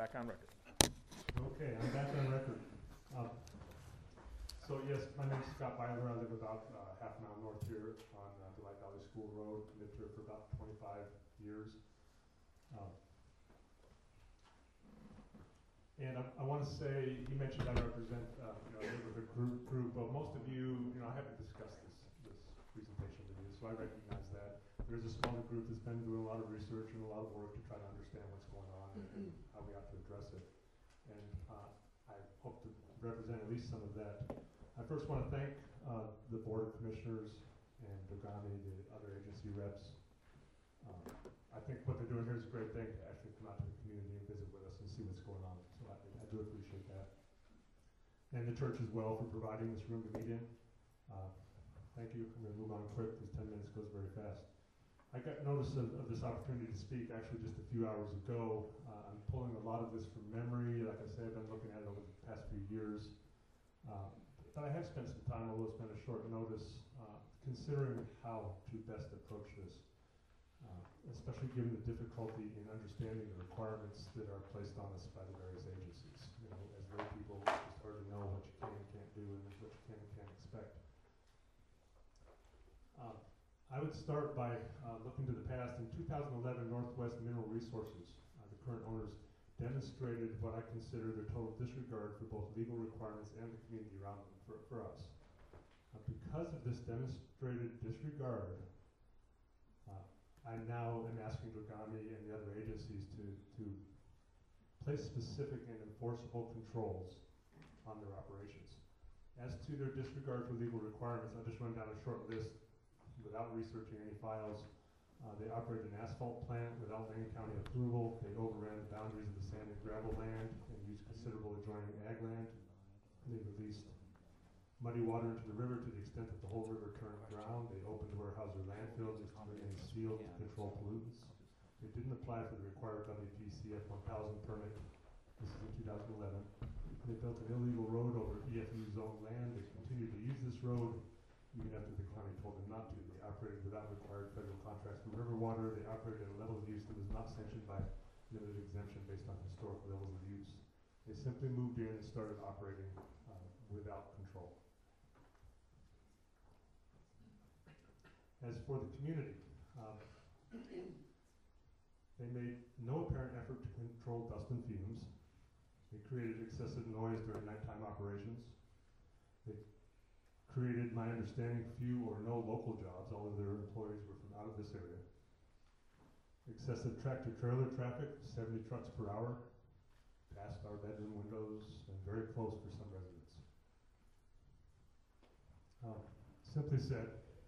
back on record. Okay, I'm back on record. So yes, my name is Scott Byler. I live about half a mile north here on Delight Valley School Road. Lived here for about 25 years. And I want to say, you mentioned I represent a neighborhood group. Well, most of you, I haven't discussed this presentation with you, so I recognize that. There's a smaller group that's been doing a lot of research and a lot of work to try to understand what's going on and how we have to address it. And I hope to represent at least some of that. I first want to thank the Board of Commissioners and Dogami, the other agency reps. I think what they're doing here is a great thing to actually come out to the community and visit with us and see what's going on. So I do appreciate that. And the church as well for providing this room to meet in. Thank you. I'm going to move on quick because 10 minutes goes very fast. I got notice of this opportunity to speak actually just a few hours ago. I'm pulling a lot of this from memory. Like I said, I've been looking at it over the past few years. But I have spent some time, although it's been a short notice, considering how to best approach this, especially given the difficulty in understanding the requirements that are placed on us by the various agencies. As lay people, it's just hard to know what you can and can't do and what you can and can't expect. I would start by looking to the past. In 2011, Northwest Mineral Resources, the current owners, demonstrated what I consider their total disregard for both legal requirements and the community around them for us. Because of this demonstrated disregard, I now am asking Dogami and the other agencies to place specific and enforceable controls on their operations. As to their disregard for legal requirements, I'll just run down a short list without researching any files. They operated an asphalt plant without Lane County approval. They overran the boundaries of the sand and gravel land and used considerable adjoining ag land. They released muddy water into the river to the extent that the whole river turned brown. They opened Weyerhaeuser landfills and sealed to control pollutants. They didn't apply for the required WPCF 1000 permit. This is in 2011. They built an illegal road over EFU zone land. They continued to use this road even after the county told them not to. They operated without required federal contracts for river water. They operated at a level of use that was not sanctioned by limited exemption based on historical levels of use. They simply moved in and started operating without control. As for the community, they made no apparent effort to control dust and fumes. They created excessive noise during nighttime operations. They created, my understanding, few or no local jobs. All of their employees were from out of this area. Excessive tractor-trailer traffic, 70 trucks per hour, past our bedroom windows and very close for some residents. Simply said,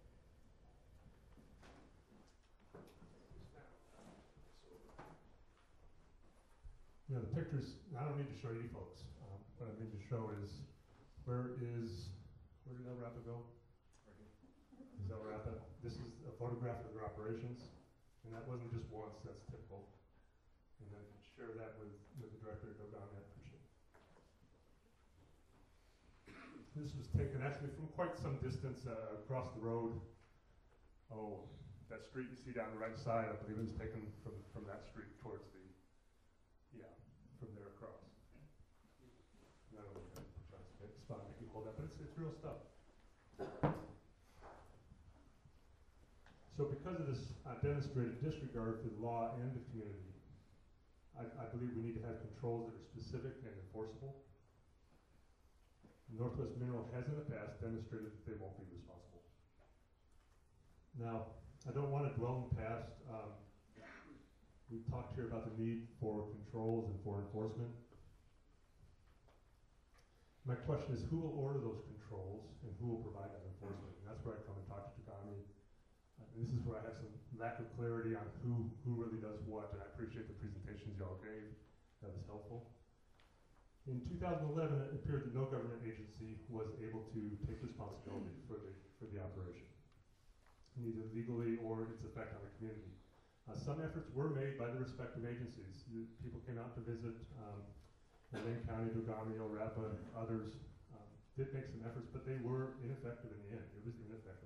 the pictures, I don't need to show you folks. What I need to show is, where did El Rapa go? Right here. Is El Rapa? This is a photograph of their operations, and that wasn't just once, that's typical. And then share that with the director of Dogami, I appreciate it. This was taken actually from quite some distance across the road. Oh, that street you see down the right side, I believe it was taken from that street towards the, from there across. Not only that, it's fun, I can hold that, but it's real stuff. So because of this demonstrated disregard for the law and the community, I believe we need to have controls that are specific and enforceable. Northwest Mineral has in the past demonstrated that they won't be responsible. Now, I don't want to dwell in the past. We've talked here about the need for controls and for enforcement. My question is, who will order those controls and who will provide that enforcement? And that's where I come and talk to Dogami. And this is where I have some lack of clarity on who really does what, and I appreciate the presentations y'all gave. That was helpful. In 2011, it appeared that no government agency was able to take responsibility for the operation, neither legally or its effect on the community. Some efforts were made by the respective agencies. People came out to visit Lane County, Dogami, El Rapa, others did make some efforts, but they were ineffective in the end. It was ineffective.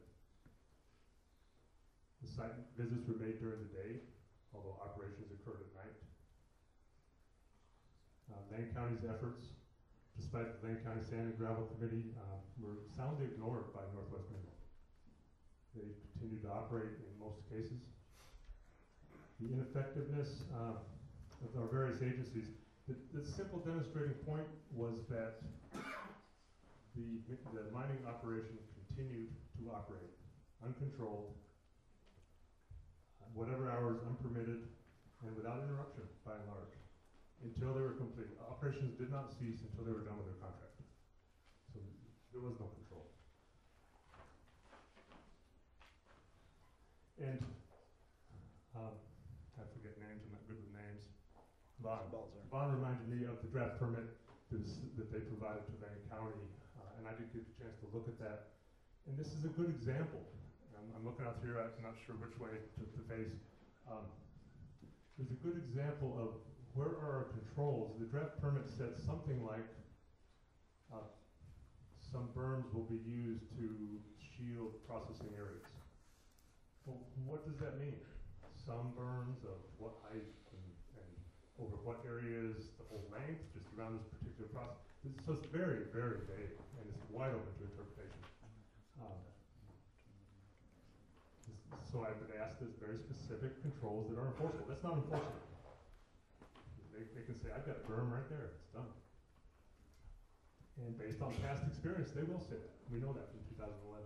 The site visits were made during the day, although operations occurred at night. Lane County's efforts, despite the Lane County Sand and Gravel Committee, were soundly ignored by Northwest Mineral. They continue to operate in most cases. The ineffectiveness of our various agencies, the simple demonstrating point was that the mining operation continued to operate uncontrolled, whatever hours unpermitted, and without interruption by and large, until they were complete. Operations did not cease until they were done with their contract. So there was no control. And I forget names, I'm not good with names. Vaughn reminded me of the draft permit that they provided to Lane County, and I did get a chance to look at that. And this is a good example. I'm looking out here, I'm not sure which way to face. There's a good example of where are our controls. The draft permit said something like some berms will be used to shield processing areas. Well, what does that mean? Some berms of what height and over what areas, the whole length, just around this particular process. So it's very, very vague, and it's wide open to interpretation. So I would ask this very specific controls that are enforceable. That's not enforceable. They can say, I've got a berm right there, it's done. And based on past experience, they will say that. We know that from 2011.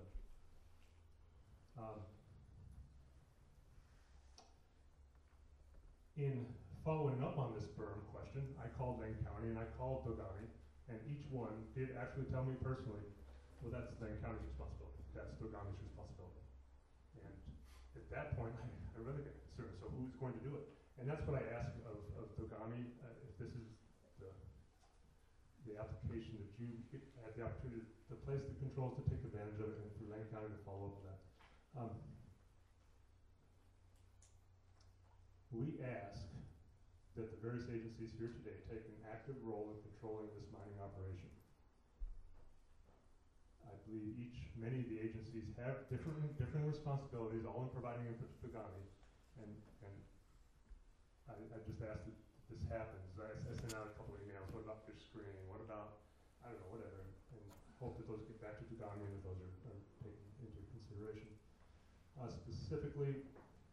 In following up on this berm question, I called Lane County and I called Dogani, and each one did actually tell me personally, well, that's Lane County's responsibility. That's Dogani's responsibility. And at that point, I really get concerned. So who's going to do it? And that's what I ask of Dogani, if this is the application that you had the opportunity to place the controls to take advantage of it, and for Lane County to follow up with that. We ask that the various agencies here today take an active role in controlling this mining operation. I believe many of the agencies have different responsibilities, all in providing input to Dogani, and I just ask that this happens. I sent out a couple of emails. What about fish screening? What about, I don't know, whatever, and hope that those get back to Dogani and that those are taken into consideration. Specifically,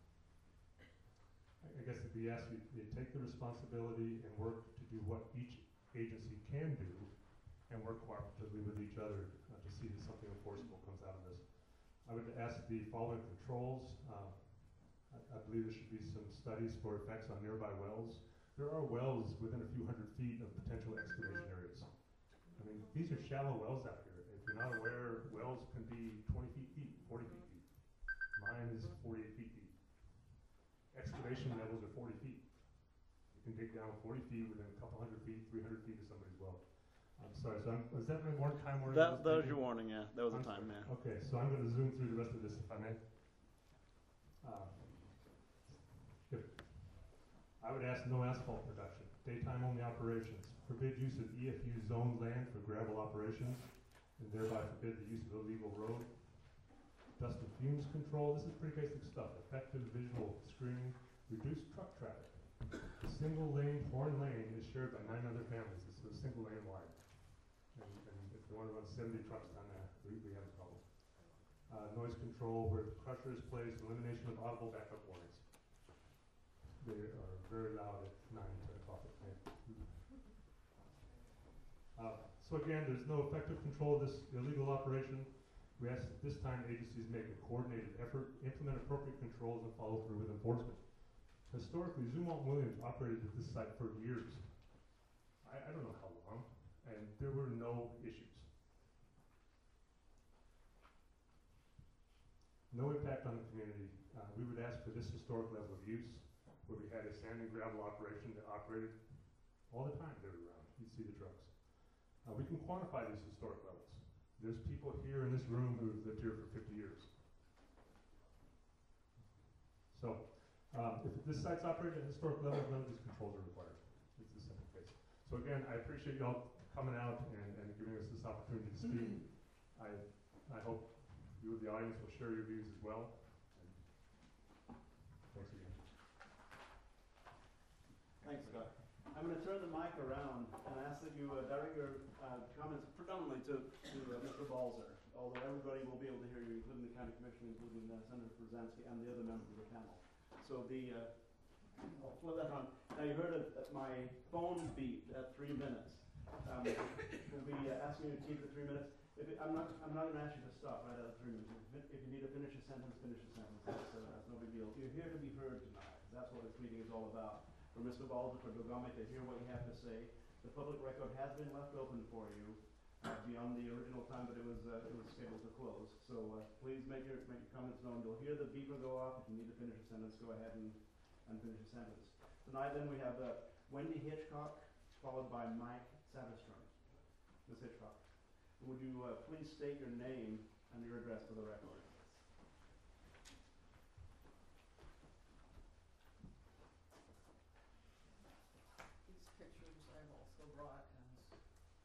I guess if we ask you to take the responsibility and work to do what each agency can do and work cooperatively with each other to see that something enforceable comes out of this. I would ask the following controls. I believe there should be some studies for effects on nearby wells. There are wells within a few hundred feet of potential excavation areas. I mean, these are shallow wells out here. If you're not aware, wells can be 20 feet deep, 40 feet deep. Mine is 48 feet deep. Excavation levels are 40 feet. You can dig down 40 feet within a couple hundred feet, 300 feet of somebody's well. I'm sorry, so was that my time warning? That was your warning, yeah. That was the time, yeah. Okay, so I'm going to zoom through the rest of this if I may. I would ask no asphalt production, daytime only operations, forbid use of EFU zoned land for gravel operations, and thereby forbid the use of illegal road. Dust and fumes control, this is pretty basic stuff. Effective visual screening, reduce truck traffic. The single lane, horn lane is shared by 9 other families. It's a single lane wide. And if you want to run 70 trucks down there, we have a problem. Noise control, where the crusher is placed, elimination of audible backup warnings. They are very loud at 9 and 10 o'clock at night. So again, there's no effective control of this illegal operation. We ask that this time agencies make a coordinated effort, implement appropriate controls, and follow through with enforcement. Historically, Zumwalt Williams operated at this site for years. I don't know how long, and there were no issues. No impact on the community. We would ask for this historic level of use, where we had a sand and gravel operation that operated all the time they were around. You'd see the trucks. We can quantify these historic levels. There's people here in this room who've lived here for 50 years. So, if this site's operated at historic levels, none of these controls are required. It's a simple case. So again, I appreciate y'all coming out and giving us this opportunity to speak. I hope you, the audience, will share your views as well. And thanks again. Thanks, Scott. I'm going to turn the mic around and ask that you direct your comments predominantly to Mr. Balzer, although everybody will be able to hear you, including the County Commission, including Senator Brzezinski and the other members of the panel. So I'll flip that on. Now you heard my phone beep at 3 minutes. We'll be asking you to keep it 3 minutes. I'm not going to ask you to stop right at 3 minutes. If you need to finish a sentence, finish a sentence. That's no big deal. You're here to be heard tonight. That's what this meeting is all about. For Mr. Balzer, for Dogame to hear what you have to say. The public record has been left open for you beyond the original time, but it was scheduled to close. So please make your comments known. You'll hear the beeper go off. If you need to finish a sentence, go ahead and finish a sentence. Tonight, then, we have Wendy Hitchcock, followed by Mike Satterstrom. Ms. Hitchcock, would you please state your name and your address for the record? These pictures I've also brought as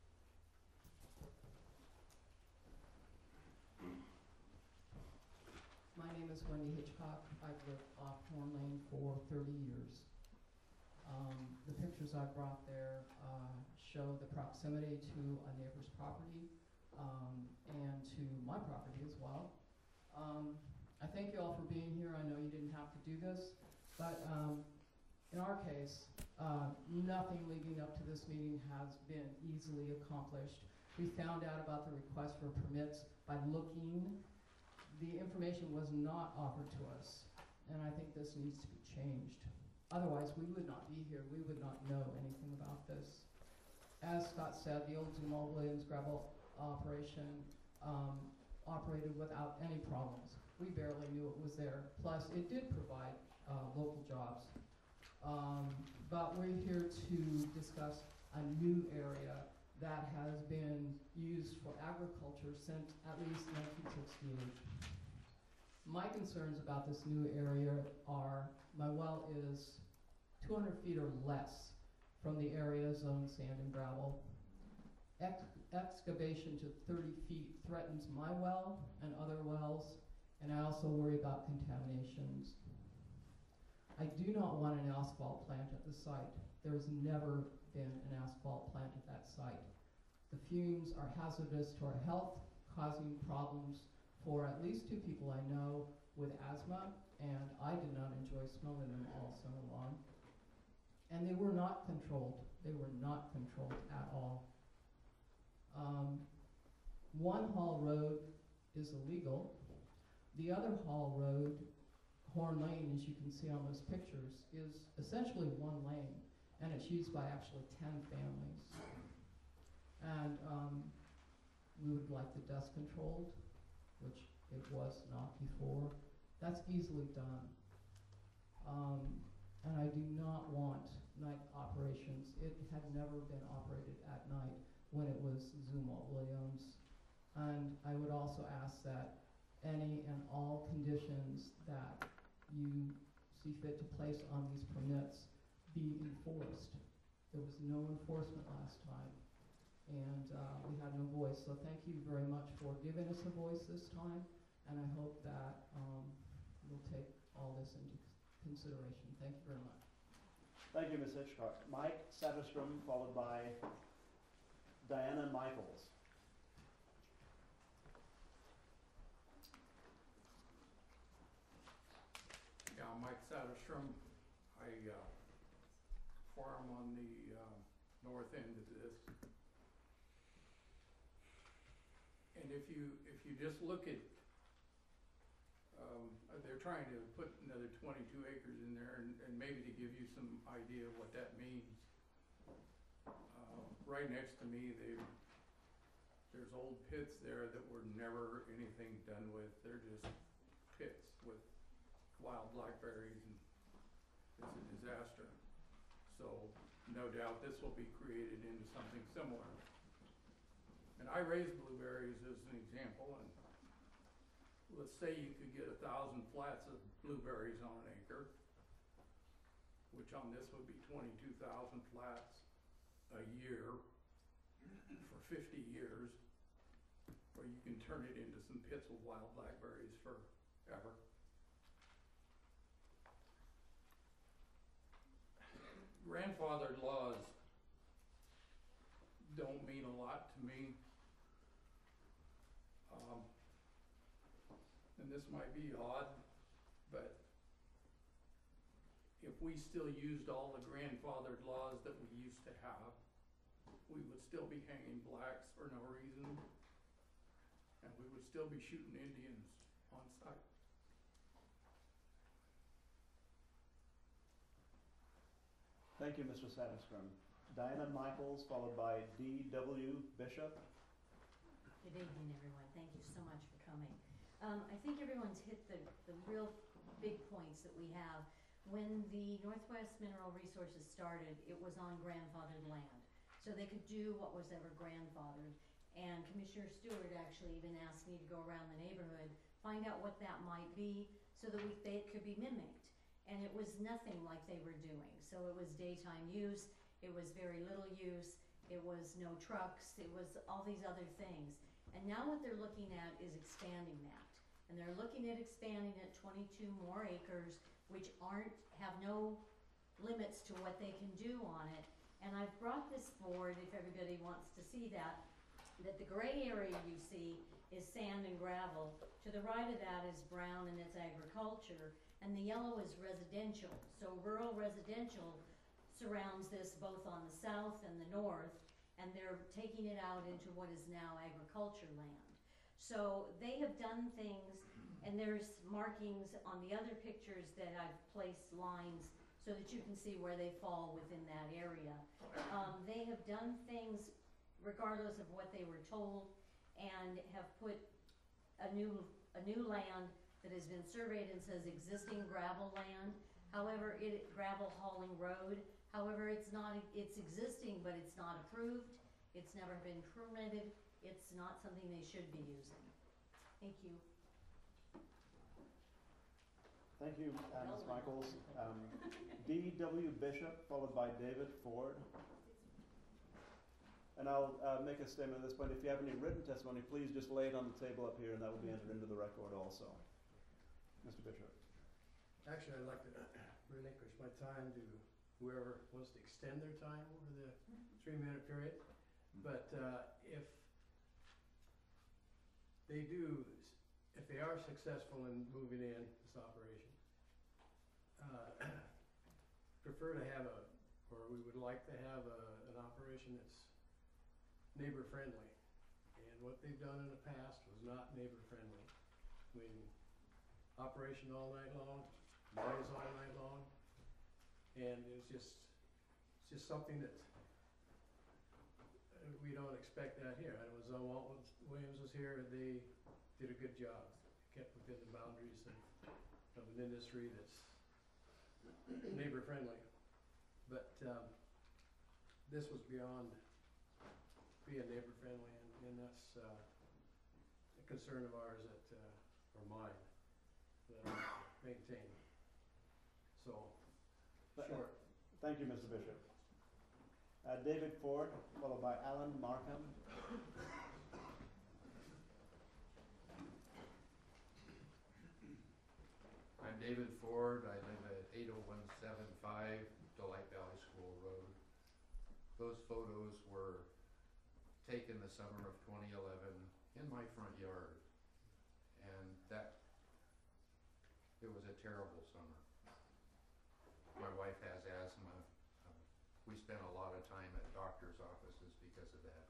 my name is Wendy Hitchcock. I've lived off Horn Lane for 30 years. The pictures I brought there show the proximity to a neighbor's property and to my property as well. I thank you all for being here. I know you didn't have to do this, but in our case, nothing leading up to this meeting has been easily accomplished. We found out about the request for permits by looking. The information was not offered to us, and I think this needs to be changed. Otherwise, we would not be here. We would not know anything about this. As Scott said, the old Zumal Williams gravel operation operated without any problems. We barely knew it was there. Plus, it did provide local jobs. But we're here to discuss a new area that has been used for agriculture since at least 1968. My concerns about this new area are my well is 200 feet or less from the area zoned sand and gravel. Excavation to 30 feet threatens my well and other wells, and I also worry about contaminations. I do not want an asphalt plant at the site. There's never been an asphalt plant at that site. The fumes are hazardous to our health, causing problems for at least 2 people I know with asthma, and I did not enjoy smelling them all summer long. And they were not controlled. They were not controlled at all. One haul road is illegal. The other haul road, Horn Lane, as you can see on those pictures, is essentially 1 lane, and it's used by actually 10 families. And we would like the dust controlled, which it was not before. That's easily done. And I do not want night operations. It had never been operated at night when it was Zumal Williams. And I would also ask that any and all conditions that you see fit to place on these permits be enforced. There was no enforcement last time, and we had no voice. So thank you very much for giving us a voice this time, and I hope that we'll take all this into consideration. Thank you very much. Thank you, Ms. Hitchcock. Mike Satterstrom, followed by Diana Michaels. Yeah, Mike Satterstrom. I farm on the north end of this. And if you just look at, they're trying to put another 22 acres in there, and maybe to give you some idea of what that means. Right next to me, there's old pits there that were never anything done with. They're just pits with wild blackberries, and it's a disaster. So no doubt this will be created into something similar. And I raise blueberries as an example, and let's say you could get 1,000 flats of blueberries on an acre, which on this would be 22,000 flats a year for 50 years, or you can turn it into some pits with wild blackberries forever. grandfathered laws don't mean a lot to me. And this might be odd, but if we still used all the grandfathered laws that we used to have, we would still be hanging blacks for no reason, and we would still be shooting Indians on sight. Thank you, Mr. Satterstrom. Diana Michaels, followed by D.W. Bishop. Good evening, everyone. Thank you so much for coming. I think everyone's hit the real big points that we have. When the Northwest Mineral Resources started, it was on grandfathered land. So they could do what was ever grandfathered. And Commissioner Stewart actually even asked me to go around the neighborhood, find out what that might be so that it could be mimicked. And it was nothing like they were doing. So it was daytime use, it was very little use, it was no trucks, it was all these other things. And now what they're looking at is expanding that. And they're looking at expanding it 22 more acres, which have no limits to what they can do on it. And I've brought this forward, if everybody wants to see that the gray area you see is sand and gravel. To the right of that is brown and it's agriculture. And the yellow is residential. So rural residential surrounds this both on the south and the north, and they're taking it out into what is now agriculture land. So they have done things, and there's markings on the other pictures that I've placed lines so that you can see where they fall within that area. They have done things regardless of what they were told, and have put a new land that has been surveyed and says existing gravel land. However, gravel hauling road. However, it's existing, but it's not approved. It's never been permitted. It's not something they should be using. Thank you. Thank you, Ms. Michaels. D.W. Bishop, followed by David Ford. And I'll make a statement at this point. If you have any written testimony, please just lay it on the table up here, and that will be entered into the record also. Mr. Bishop. Actually, I'd like to relinquish my time to whoever wants to extend their time over the 3-minute period. But if they are successful in moving in this operation, prefer to have we would like to have an operation that's neighbor friendly. And what they've done in the past was not neighbor friendly. I mean, operation all night long, noise all night long, and it's just something that we don't expect that here. And when Walt Williams was here, they did a good job, kept within the boundaries of an industry that's neighbor friendly. But this was beyond being neighbor friendly, and that's a concern of ours or mine, that I maintain. So, short. Thank you, Mr. Bishop. David Ford, followed by Alan Markham. I'm David Ford. I live at 80175 Delight Valley School Road. Those photos were taken the summer of 2011 in my front yard, and it was a terrible summer. My wife has asthma. We spent a lot of time at doctor's offices because of that.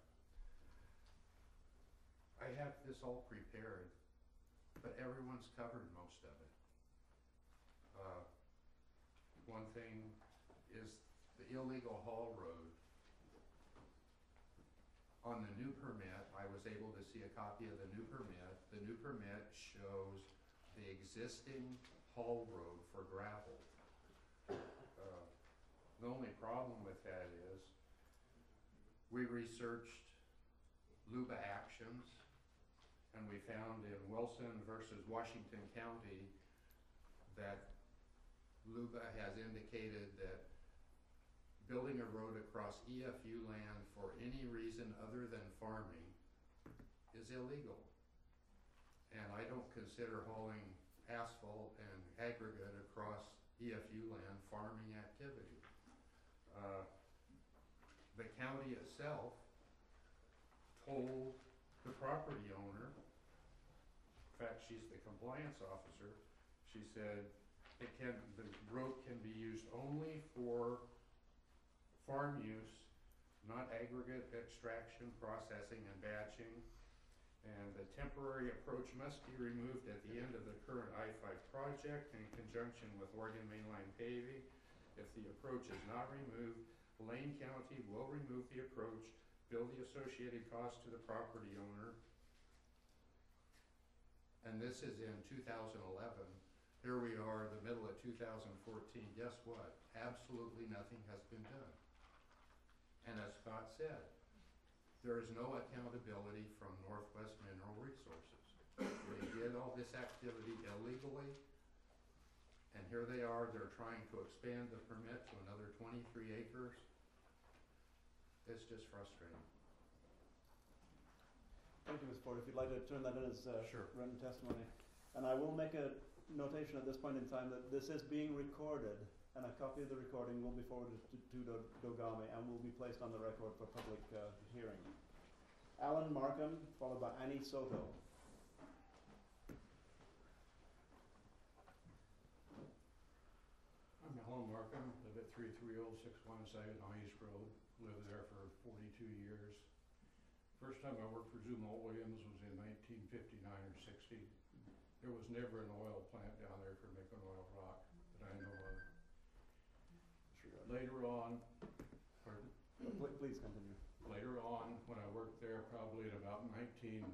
I have this all prepared, but everyone's covered most of it. One thing is the illegal haul road. On the new permit, I was able to see a copy of the new permit. The new permit shows the existing haul road for gravel. The only problem with that is we researched LUBA actions, and we found in Wilson versus Washington County that LUBA has indicated that building a road across EFU land for any reason other than farming is illegal. And I don't consider hauling asphalt and aggregate across EFU land farming activity. county itself told the property owner, in fact, she's the compliance officer, she said, the road can be used only for farm use, not aggregate extraction, processing, and batching. And the temporary approach must be removed at the end of the current I-5 project in conjunction with Oregon Mainline paving. If the approach is not removed, Lane County will remove the approach, bill the associated cost to the property owner. And this is in 2011. Here we are, the middle of 2014. Guess what? Absolutely nothing has been done. And as Scott said, there is no accountability from Northwest Mineral Resources. They did all this activity illegally, and here they are, they're trying to expand the permit to another 23 acres. It's just frustrating. Thank you, Mr. Ford. If you'd like to turn that in as Sure. written testimony. And I will make a notation at this point in time that this is being recorded, and a copy of the recording will be forwarded to Dogami and will be placed on the record for public hearing. Alan Markham, followed by Annie Soto. I'm Alan Markham, live at 33061 Saginaw East Road, lived there for 42 years. First time I worked for Zumwalt Williams was in 1959 or 60. There was never an oil plant down there for making oil rock that I know of. Later on, pardon? Please continue. Later on, when I worked there, probably in about 1980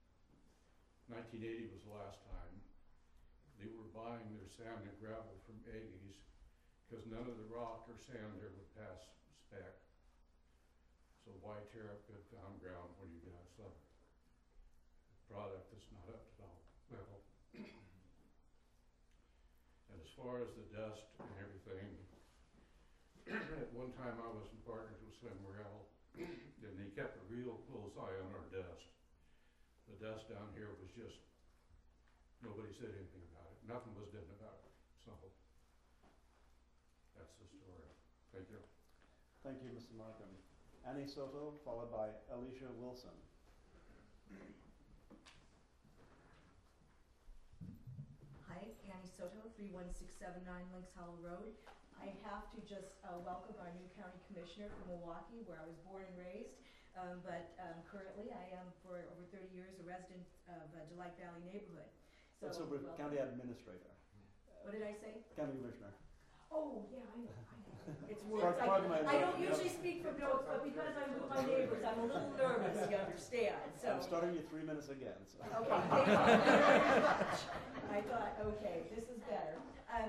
was the last time, they were buying their sand and gravel from Aggies because none of the rock or sand there would pass spec. So why tear up good found ground when you got some product that's not up to level? And as far as the dust and everything, at one time I was in partners with Slim Morrell, and he kept a real close eye on our dust. The dust down here was just, nobody said anything about it. Nothing was done about it. So that's the story. Thank you. Thank you, Mr. Markham. Annie Soto, followed by Alicia Wilson. Hi, Annie Soto, 31679 Lynx Hollow Road. I have to just welcome our new county commissioner from Milwaukee, where I was born and raised. But currently, I am for over 30 years a resident of Delight Valley neighborhood. So That's over county administrator. What did I say? County commissioner. Oh, yeah, I know. It's words. I don't usually speak from notes, but because I'm with my neighbors, I'm a little nervous, you understand. So. I'm starting you 3 minutes again. So. Okay, thank you very much. I thought, okay, this is better.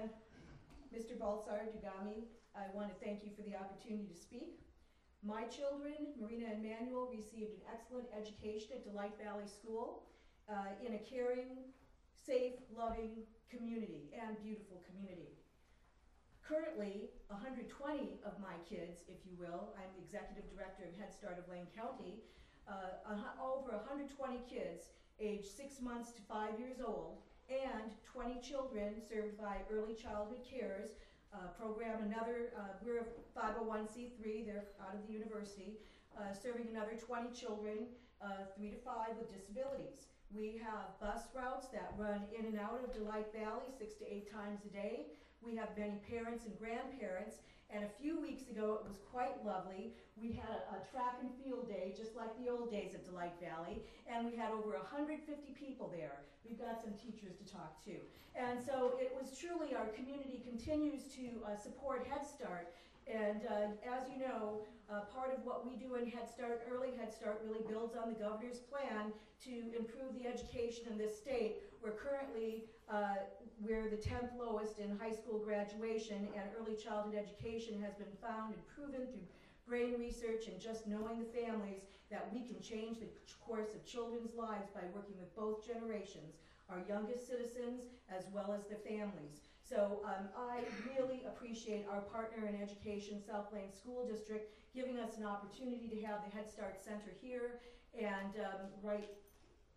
Mr. Baltzar Dugami, I want to thank you for the opportunity to speak. My children, Marina and Manuel, received an excellent education at Delight Valley School in a caring, safe, loving community and beautiful community. Currently, 120 of my kids, if you will, I'm the executive director of Head Start of Lane County, over 120 kids aged 6 months to 5 years old, and 20 children served by Early Childhood Cares program. We're a 501c3, they're out of the university, serving another 20 children, 3 to 5 with disabilities. We have bus routes that run in and out of Delight Valley 6 to 8 times a day. We have many parents and grandparents, and a few weeks ago it was quite lovely. We had a track and field day, just like the old days at Delight Valley, and we had over 150 people there. We've got some teachers to talk to. And so it was truly, our community continues to support Head Start. And as you know, part of what we do in Head Start, Early Head Start, really builds on the governor's plan to improve the education in this state. We're currently, we're the 10th lowest in high school graduation, and early childhood education has been found and proven through brain research and just knowing the families that we can change the course of children's lives by working with both generations, our youngest citizens as well as their families. So I really appreciate our partner in education, South Lane School District, giving us an opportunity to have the Head Start Center here and right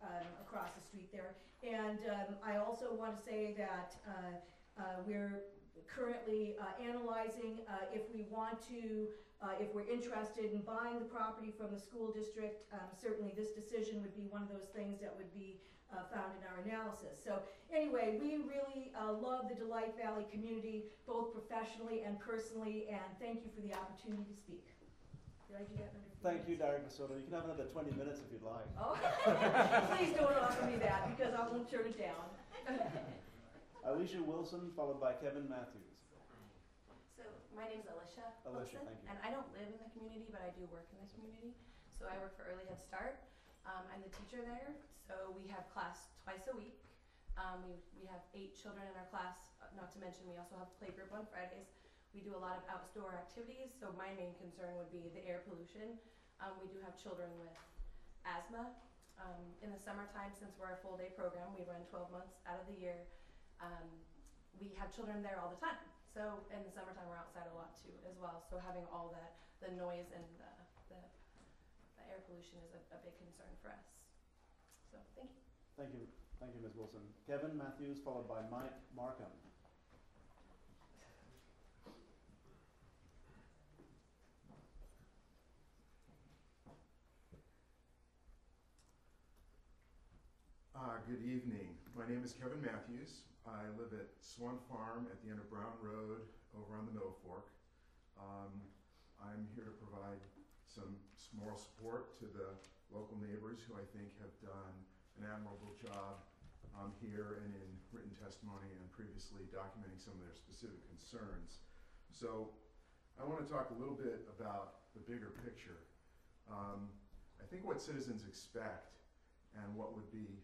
across the street there. And I also want to say that we're currently analyzing if we want to, if we're interested in buying the property from the school district. Certainly this decision would be one of those things that would be found in our analysis. So anyway, we really love the Delight Valley community, both professionally and personally, and thank you for the opportunity to speak. Did I do that under 3 Thank you, minutes? Derek Masoto. You can have another 20 minutes if you'd like. Okay. Please don't offer me that because I won't turn it down. Alicia Wilson, followed by Kevin Matthews. So my name's Alicia. Alicia, Wilson, thank you. And I don't live in the community, but I do work in the community. So I work for Early Head Start. I'm the teacher there. So we have class twice a week. We have 8 children in our class. Not to mention we also have playgroup on Fridays. We do a lot of outdoor activities. So my main concern would be the air pollution. We do have children with asthma. In the summertime, since we're a full-day program, we run 12 months out of the year. We have children there all the time. So in the summertime, we're outside a lot too, as well. So having all that, the noise and the air pollution is a big concern for us. So thank you. Thank you. Thank you, Ms. Wilson. Kevin Matthews, followed by Mike Markham. Good evening. My name is Kevin Matthews. I live at Swan Farm at the end of Brown Road over on the Middle Fork. I'm here to provide some moral support to the local neighbors who I think have done an admirable job here and in written testimony and previously documenting some of their specific concerns. So I want to talk a little bit about the bigger picture. I think what citizens expect and what would be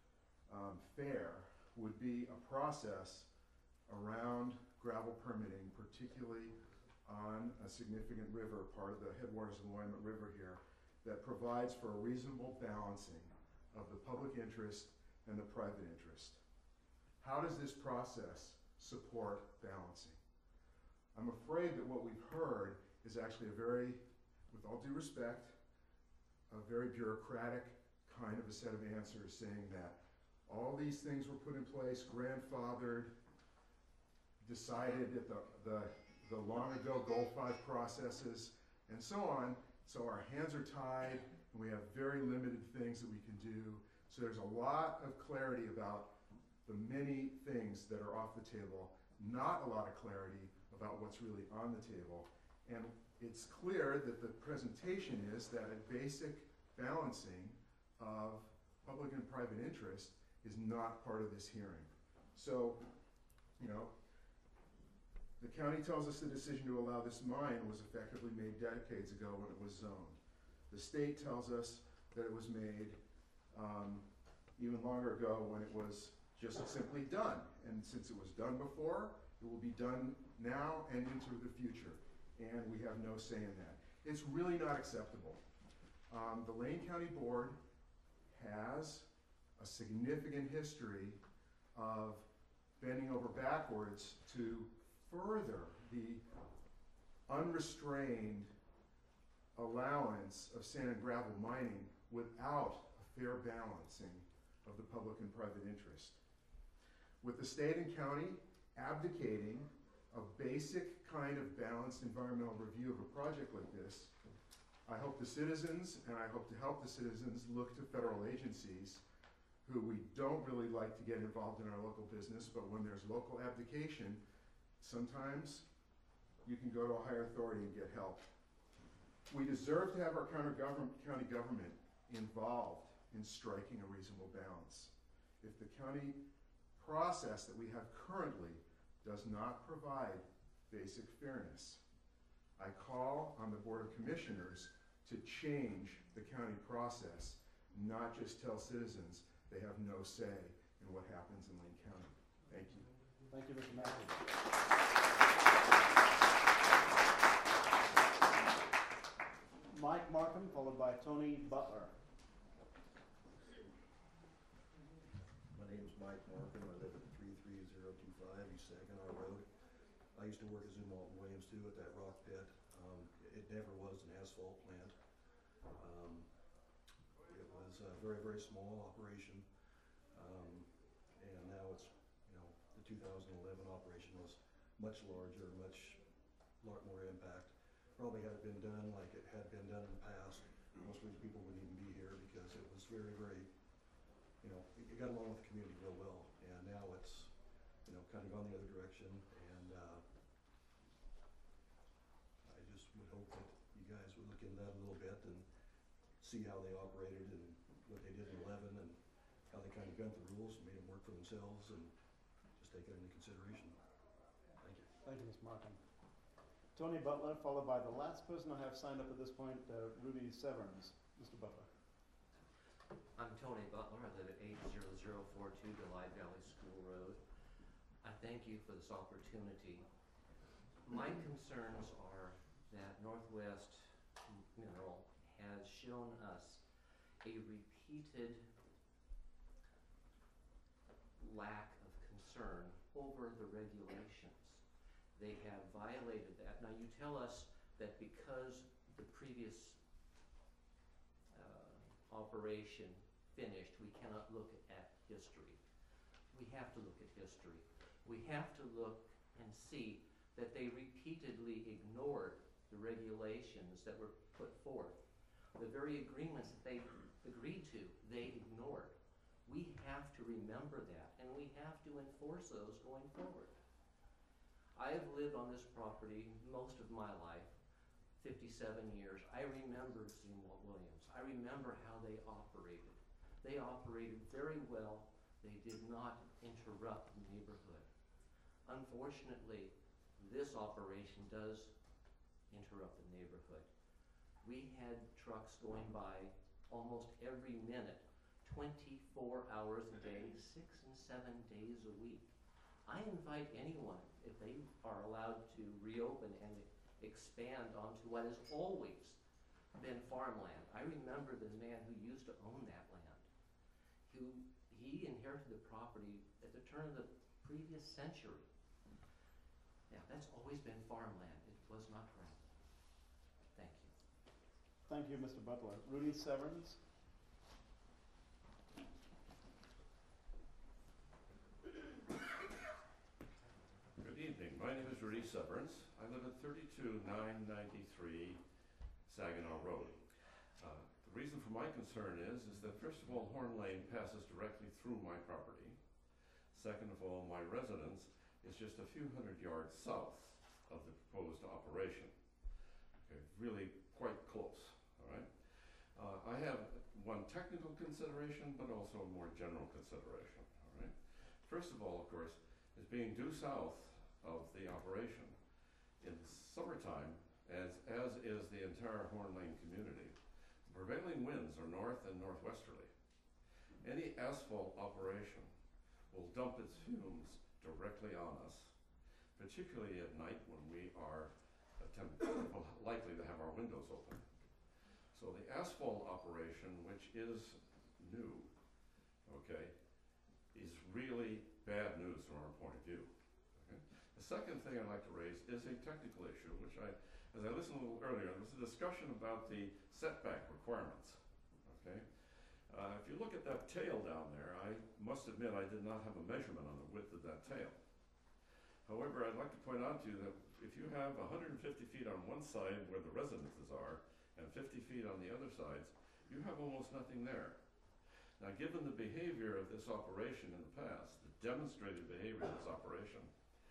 fair would be a process around gravel permitting, particularly on a significant river, part of the headwaters of the Willamette River here, that provides for a reasonable balancing of the public interest and the private interest. How does this process support balancing? I'm afraid that what we've heard is actually a very, with all due respect, a very bureaucratic kind of a set of answers saying that all these things were put in place, grandfathered, decided at the long ago Goal 5 processes, and so on. So our hands are tied, and we have very limited things that we can do. So there's a lot of clarity about the many things that are off the table, not a lot of clarity about what's really on the table. And it's clear that the presentation is that a basic balancing of public and private interest is not part of this hearing. So, you know, the county tells us the decision to allow this mine was effectively made decades ago when it was zoned. The state tells us that it was made even longer ago when it was just simply done. And since it was done before, it will be done now and into the future. And we have no say in that. It's really not acceptable. The Lane County Board has a significant history of bending over backwards to further the unrestrained allowance of sand and gravel mining without a fair balancing of the public and private interest. With the state and county abdicating a basic kind of balanced environmental review of a project like this, I hope the citizens, and I hope to help the citizens, look to federal agencies who we don't really like to get involved in our local business, but when there's local abdication, sometimes you can go to a higher authority and get help. We deserve to have our county government involved in striking a reasonable balance. If the county process that we have currently does not provide basic fairness, I call on the Board of Commissioners to change the county process, not just tell citizens they have no say in what happens in Lane County. Thank you. Thank you, Mr. Matthews. Mike Markham, followed by Tony Butler. My name is Mike Markham. I live at 33025 East Saginaw Road. I used to work at Zumwalt and Williams too at that rock pit. It never was an asphalt plant. It was a very, very small operation. And now it's, you know, the 2011 operation was much larger, lot more impact. Probably had it been done like it had been done in the past, most of these people wouldn't even be here because it was very, very, you know, it got along with the community real well. And now it's, you know, kind of gone the other direction. And I just would hope that you guys would look into that a little bit and see how they operated and what they did in 11 and how they kind of bent the rules and made them work for themselves, and just take that into consideration. Thank you. Thank you, Mr. Markham. Tony Butler, followed by the last person I have signed up at this point, Rudy Severns. Mr. Butler. I'm Tony Butler. I live at 80042 Delight Valley School Road. I thank you for this opportunity. My concerns are that Northwest Mineral has shown us a repeated lack of concern over the regulations. They have violated that. Now you tell us that because the previous operation finished, we cannot look at history. We have to look at history. We have to look and see that they repeatedly ignored the regulations that were put forth. The very agreements that they agreed to, they ignored. We have to remember that, and we have to enforce those going forward. I have lived on this property most of my life, 57 years. I remember Seymour Williams. I remember how they operated. They operated very well. They did not interrupt the neighborhood. Unfortunately, this operation does interrupt the neighborhood. We had trucks going by almost every minute, 24 hours a day, 6 and 7 days a week. I invite anyone, if they are allowed to reopen and expand onto what has always been farmland. I remember the man who used to own that land. He inherited the property at the turn of the previous century. Now, that's always been farmland. It was not gravel. Thank you. Thank you, Mr. Butler. Rudy Severns. Good evening. My name is Rudy Severns. I live at 32993 Saginaw Road. The reason for my concern is that first of all, Horn Lane passes directly through my property. Second of all, my residence is just a few hundred yards south of the proposed operation. Okay, really quite close, all right? I have one technical consideration, but also a more general consideration, all right? First of all, of course, is being due south of the operation in summertime, as is the entire Horn Lane community. The prevailing winds are north and northwesterly. Any asphalt operation will dump its fumes directly on us, particularly at night when we are likely to have our windows open. So the asphalt operation, which is new, okay, is really bad news from our point of view. Okay? The second thing I'd like to raise is a technical issue, which as I listened a little earlier, there was a discussion about the setback requirements. Okay? If you look at that tail down there, I must admit I did not have a measurement on the width of that tail. However, I'd like to point out to you that if you have 150 feet on one side where the residences are and 50 feet on the other sides, you have almost nothing there. Now, given the behavior of this operation in the past, the demonstrated behavior of this operation,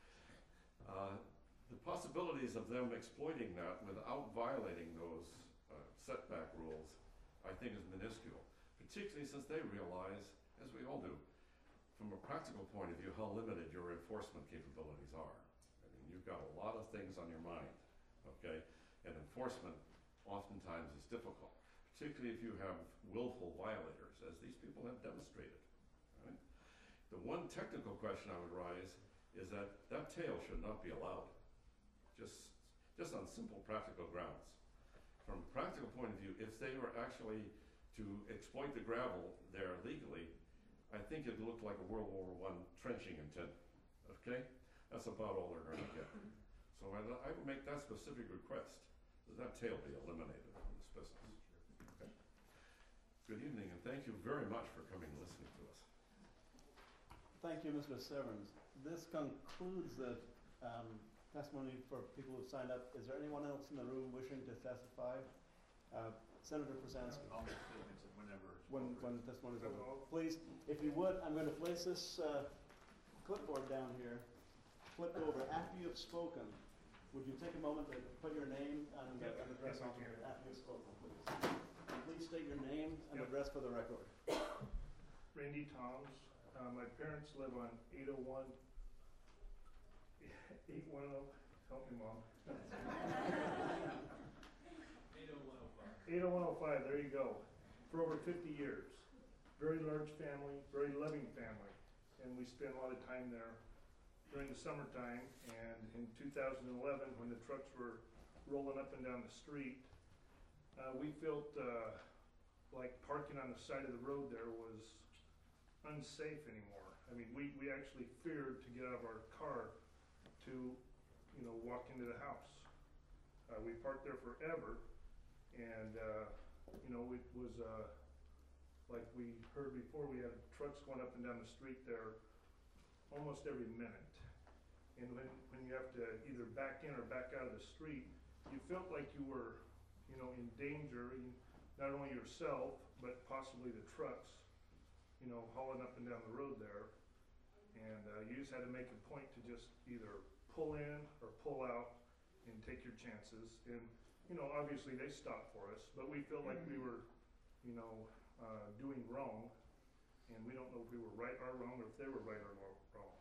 the possibilities of them exploiting that without violating those setback rules, I think is minuscule, particularly since they realize, as we all do, from a practical point of view, how limited your enforcement capabilities are. I mean, you've got a lot of things on your mind, okay? And enforcement oftentimes is difficult, particularly if you have willful violators, as these people have demonstrated. Right? The one technical question I would raise is that that tail should not be allowed, just on simple practical grounds. From a practical point of view, if they were actually to exploit the gravel there legally, I think it looked like a World War I trenching intent, okay? That's about all they're gonna get. So I would make that specific request, that tail be eliminated from this business. Okay. Good evening, and thank you very much for coming and listening to us. Thank you, Mr. Severns. This concludes the testimony for people who've signed up. Is there anyone else in the room wishing to testify? Senator Przansky. I'll make statements whenever. When the testimony is over. Please, if you would, I'm going to place this clipboard down here, flipped over. After you have spoken, would you take a moment to put your name and address on here after you've spoken, please? And please state your name and address for the record. Randy Toms. My parents live on 810, help me, Mom. 80105, there you go. For over 50 years. Very large family, very loving family. And we spent a lot of time there during the summertime. And in 2011, when the trucks were rolling up and down the street, we felt like parking on the side of the road there was unsafe anymore. I mean, we actually feared to get out of our car to, you know, walk into the house. We parked there forever, and you know, it was like we heard before, we had trucks going up and down the street there almost every minute. And when you have to either back in or back out of the street, you felt like you were, you know, in danger, not only yourself, but possibly the trucks, you know, hauling up and down the road there. And you just had to make a point to just either pull in or pull out and take your chances. And, you know, obviously they stopped for us, but we felt like we were, you know, doing wrong. And we don't know if we were right or wrong, or if they were right or wrong.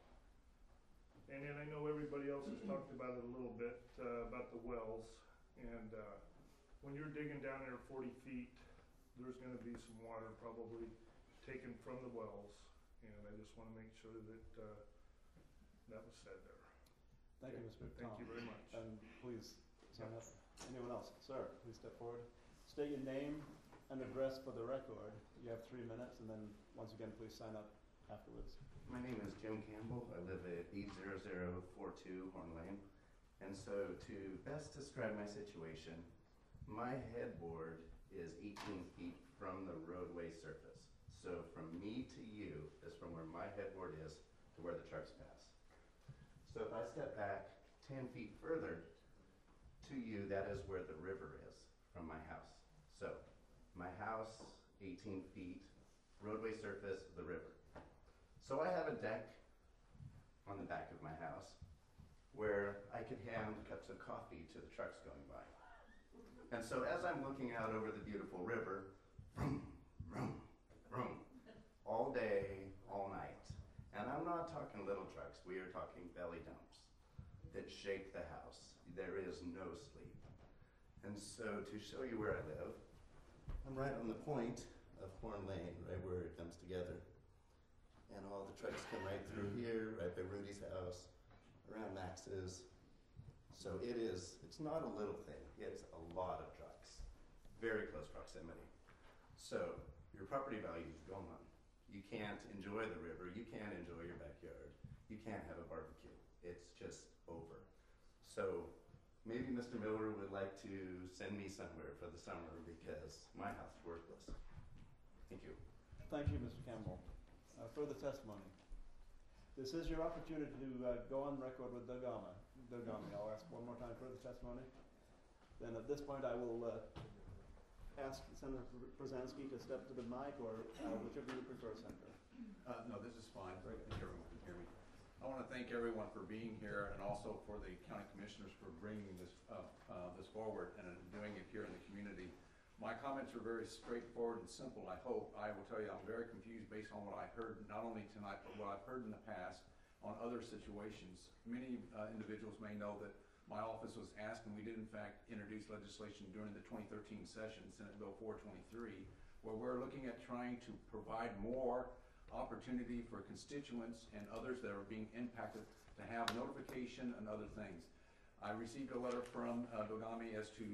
And then I know everybody else has talked about it a little bit, about the wells. And when you're digging down there 40 feet, there's going to be some water probably taken from the wells. And I just want to make sure that that was said there. Thank you, Mr. Thank you very much. And please sign up. Anyone else? Sir, please step forward. State your name and address for the record. You have 3 minutes, and then once again, please sign up afterwards. My name is Jim Campbell. I live at 80042 Horn Lane. And so to best describe my situation, my headboard is 18 feet from the roadway surface. So from me to you is from where my headboard is to where the trucks pass. So if I step back 10 feet further to you, that is where the river is from my house. So my house, 18 feet, roadway surface, the river. So I have a deck on the back of my house where I could hand cups of coffee to the trucks going by. And so as I'm looking out over the beautiful river, vroom, vroom, vroom, all day, all night. And I'm not talking little trucks, we are talking belly dumps that shake the house. There is no sleep. And so to show you where I live, I'm right on the point of Horn Lane, right where it comes together. And all the trucks come right through here, right by Rudy's house, around Max's. So it's not a little thing, it's a lot of trucks. Very close proximity. So your property value is gone. You can't enjoy the river, you can't enjoy your backyard, you can't have a barbecue. It's just over. So maybe Mr. Miller would like to send me somewhere for the summer because my house is worthless. Thank you. Thank you, Mr. Campbell. Further testimony. This is your opportunity to go on record with Dogami. I'll ask one more time further testimony. Then at this point I will ask Senator Przansky to step to the mic, or whichever you prefer, Senator. No, this is fine. I think everyone can hear me. I want to thank everyone for being here, and also for the county commissioners for bringing this forward and doing it here in the community. My comments are very straightforward and simple, I hope. I will tell you I'm very confused based on what I heard, not only tonight, but what I've heard in the past on other situations. Many individuals may know that my office was asked, and we did in fact introduce legislation during the 2013 session, Senate Bill 423, where we're looking at trying to provide more opportunity for constituents and others that are being impacted to have notification and other things. I received a letter from Dogami as to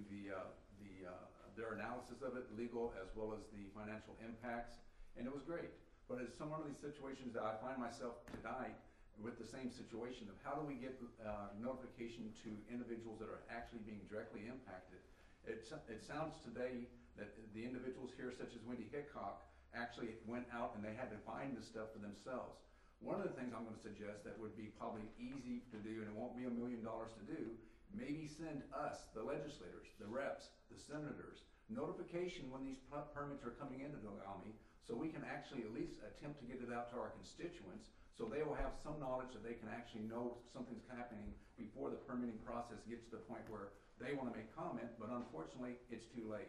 their analysis of it, legal as well as the financial impacts, and it was great. But it's some of these situations that I find myself tonight with the same situation of how do we get notification to individuals that are actually being directly impacted. It sounds today that the individuals here, such as Wendy Hickok, actually went out and they had to find this stuff for themselves. One of the things I'm gonna suggest that would be probably easy to do, and it won't be $1 million to do, maybe send us, the legislators, the reps, the senators, notification when these permits are coming into Dogami, so we can actually at least attempt to get it out to our constituents, so they will have some knowledge that they can actually know something's happening before the permitting process gets to the point where they want to make comment, but unfortunately, it's too late.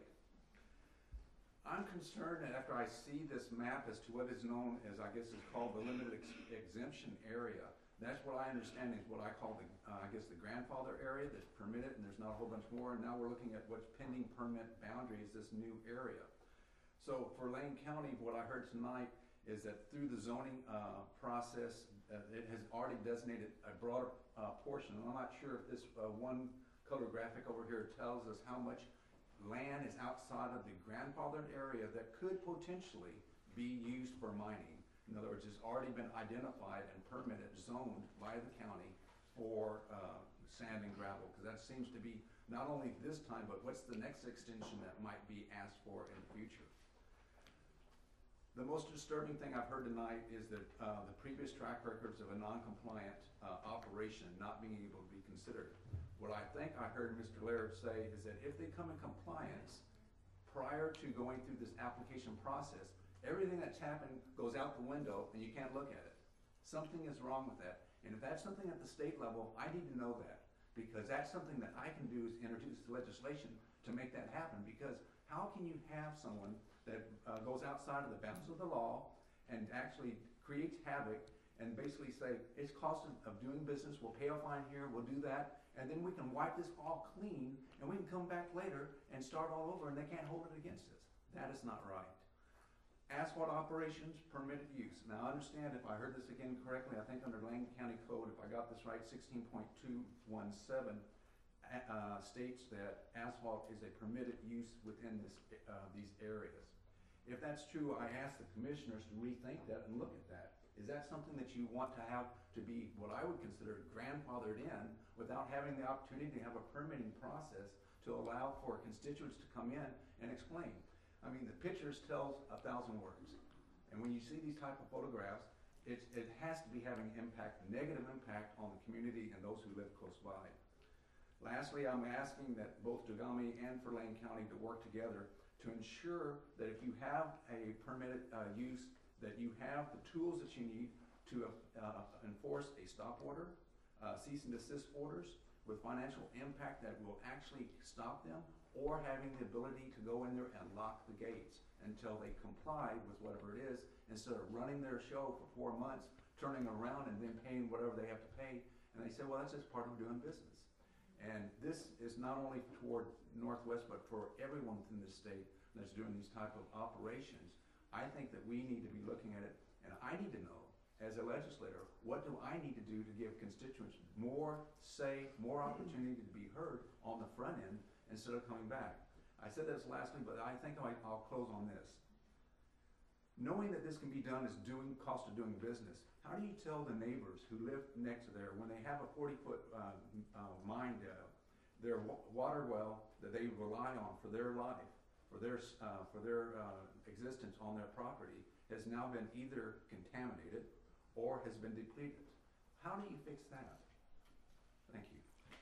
I'm concerned that after I see this map as to what is known as, I guess is called the limited exemption area. That's what I understand is what I call the, I guess the grandfather area that's permitted, and there's not a whole bunch more. And now we're looking at what's pending permit boundary is this new area. So for Lane County, what I heard tonight is that through the zoning process, it has already designated a broader portion. And I'm not sure if this one color graphic over here tells us how much land is outside of the grandfathered area that could potentially be used for mining. In other words, it's already been identified and permitted, zoned by the county for sand and gravel, because that seems to be not only this time, but what's the next extension that might be asked for in the future. The most disturbing thing I've heard tonight is that the previous track records of a non-compliant operation not being able to be considered. What I think I heard Mr. Laird say is that if they come in compliance prior to going through this application process, everything that's happened goes out the window and you can't look at it. Something is wrong with that. And if that's something at the state level, I need to know that, because that's something that I can do is introduce legislation to make that happen. Because how can you have someone that goes outside of the bounds of the law and actually creates havoc and basically say, it's cost of doing business, we'll pay a fine here, we'll do that, and then we can wipe this all clean, and we can come back later and start all over, and they can't hold it against us. That is not right. Asphalt operations, permitted use. Now, I understand, if I heard this again correctly, I think under Lane County Code, if I got this right, 16.217 states that asphalt is a permitted use within these areas. If that's true, I ask the commissioners to rethink that and look at that. Is that something that you want to have to be what I would consider grandfathered in without having the opportunity to have a permitting process to allow for constituents to come in and explain? I mean, the pictures tell 1,000 words. And when you see these type of photographs, it has to be having impact, negative impact on the community and those who live close by. Lastly, I'm asking that both Dogami and for Lane County to work together to ensure that if you have a permitted use, that you have the tools that you need to enforce a stop order, cease and desist orders with financial impact that will actually stop them, or having the ability to go in there and lock the gates until they comply with whatever it is, instead of running their show for 4 months, turning around and then paying whatever they have to pay, and they say, well, that's just part of doing business. And this is not only toward Northwest, but for everyone within the state that's doing these type of operations. I think that we need to be looking at it, and I need to know, as a legislator, what do I need to do to give constituents more say, more opportunity to be heard on the front end instead of coming back. I said this lastly, but I think I'll close on this. Knowing that this can be done as cost of doing business, how do you tell the neighbors who live next to there when they have a 40-foot mine, their water well that they rely on for their life, for their existence on their property, has now been either contaminated or has been depleted? How do you fix that? Thank you.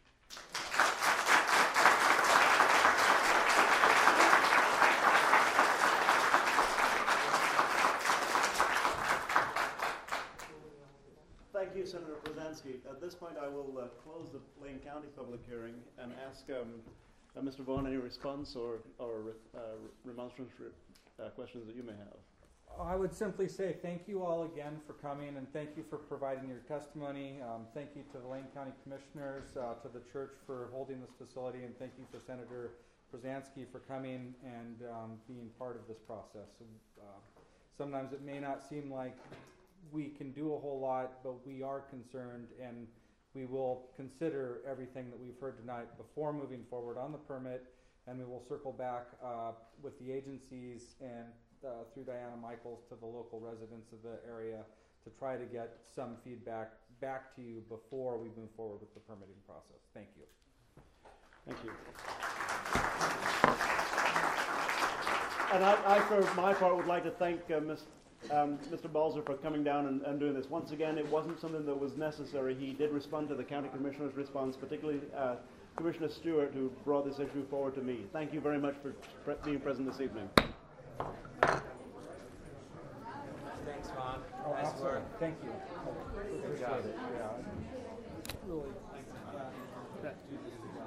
Thank you, Senator Brzezinski. At this point, I will close the Lane County public hearing and ask Mr. Vaughan any response or remonstrance questions that you may have. I would simply say thank you all again for coming, and thank you for providing your testimony. Thank you to the Lane County Commissioners, to the church for holding this facility, and thank you for Senator Brzezinski for coming and being part of this process. Sometimes it may not seem like we can do a whole lot, but we are concerned, and we will consider everything that we've heard tonight before moving forward on the permit, and we will circle back with the agencies and through Diana Michaels to the local residents of the area to try to get some feedback back to you before we move forward with the permitting process. Thank you. Thank you. And I, for my part, would like to thank Mr. Balzer for coming down and doing this. Once again, it wasn't something that was necessary. He did respond to the county commissioner's response, particularly Commissioner Stewart, who brought this issue forward to me. Thank you very much for being present this evening. Thanks, Ron. Oh, Nice absolutely. work. Thank you. Good job. Yeah.